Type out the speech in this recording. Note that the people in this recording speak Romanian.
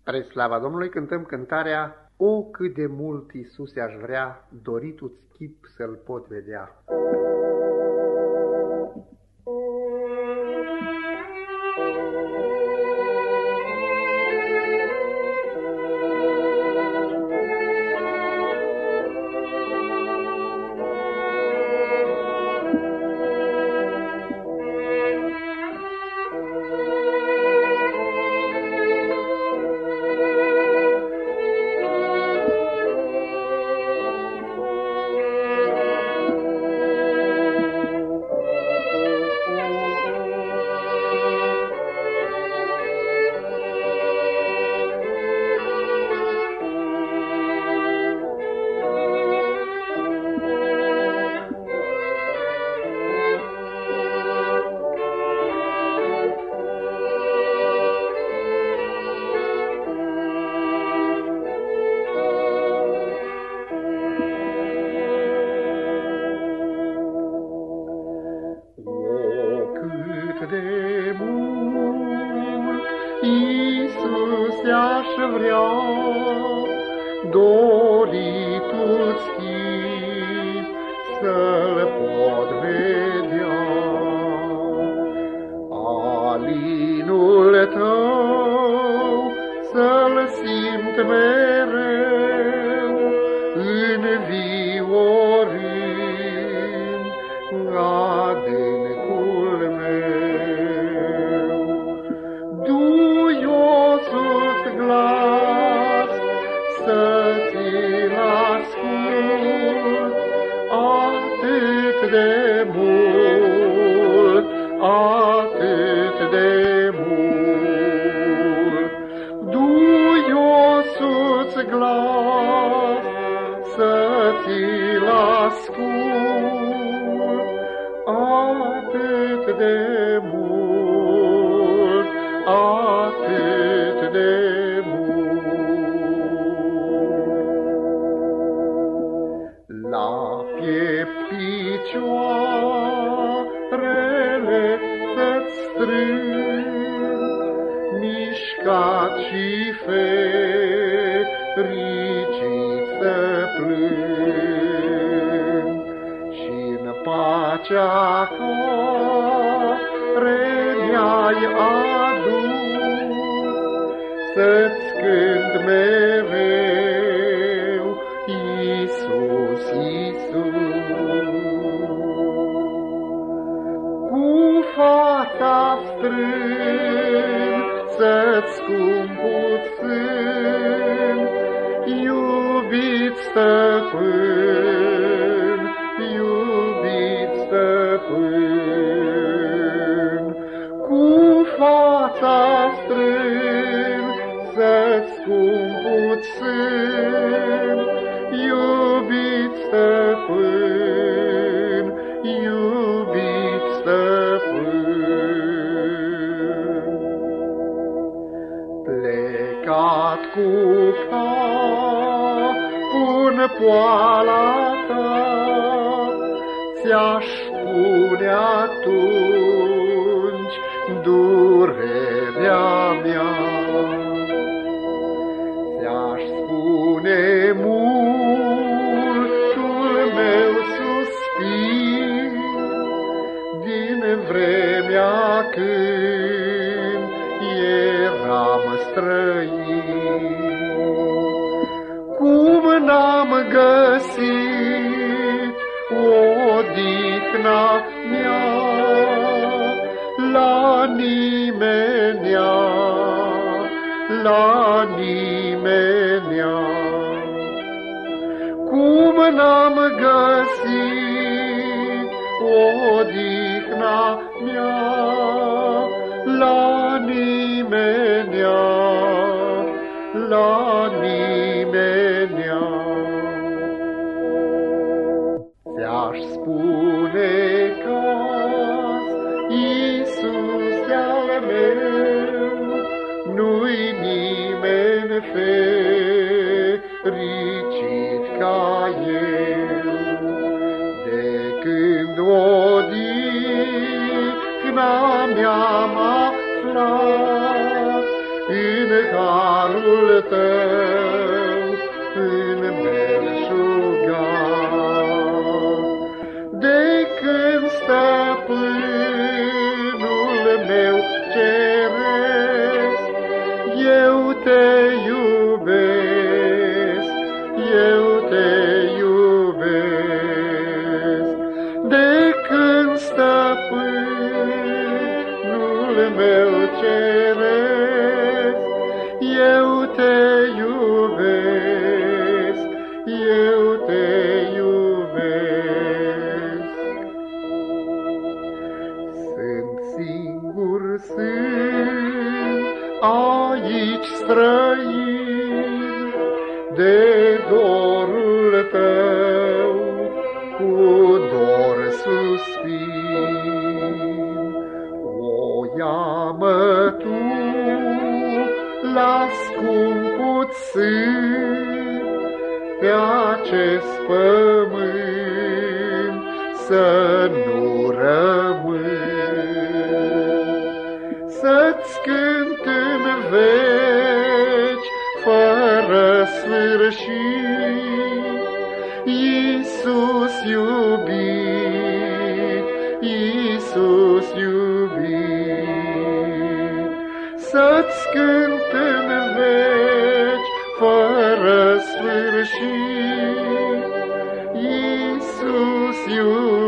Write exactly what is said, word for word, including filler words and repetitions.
Spre slava Domnului cântăm cântarea O, cât de mult, Iisuse, aș vrea, doritul-ți chip să-L pot vedea. De mult, Iisuse, aș vrea, doritul-ți chip să-L pot vedea. Alinul tău să-L simt mereu, înviorând adâncul meu. Duiosul-ți glas să ți-l ascult, atât de mult, atât de mult. Duiosul-ți glas să ți-l ascult, atât de mult, atât de mult. La piept picioarele să-ți strâng, mișcat și fericit să plâng, și-n pacea care mi-ai adus să-ți cânt mereu, Iisus, Iisus. Cu fața strâng să-ți scump sân, iubit stăpân, iubit stăpân. Cu fața strâng să-ți scump sân, iubit stăpân, iubit stăpân. Plecat cu capul în poala ta, ți-aș spune atunci durerea mea. Ți-aș spune multul meu suspin din vremea când eram străin. Cum n-am găsit odihna mea la nimenea, la nimenea. Cum n-am găsit odihna mea la nimenea, la nimenea. Ți-aș spune că-s Iisus al meu, nu-i nimeni fericit ca El. De când odihna mi-am aflat în har harul tău în belșugat. De când stăpânul meu ceresc, eu te iubesc, eu te iubesc. De când stăpânul meu ceresc, eu te iubesc, eu te iubesc. Sunt singur, sunt aici străin, de dorul tău cu dor suspin. O, ia-mă tu la scumpul sân, pe acest pământ să nu rămân. Să-ți cânt în veci fără sfârșit, Iisus iubit, Iisus iubit. Să-ți cânt în veci fără sfârșit, Iisus iubit.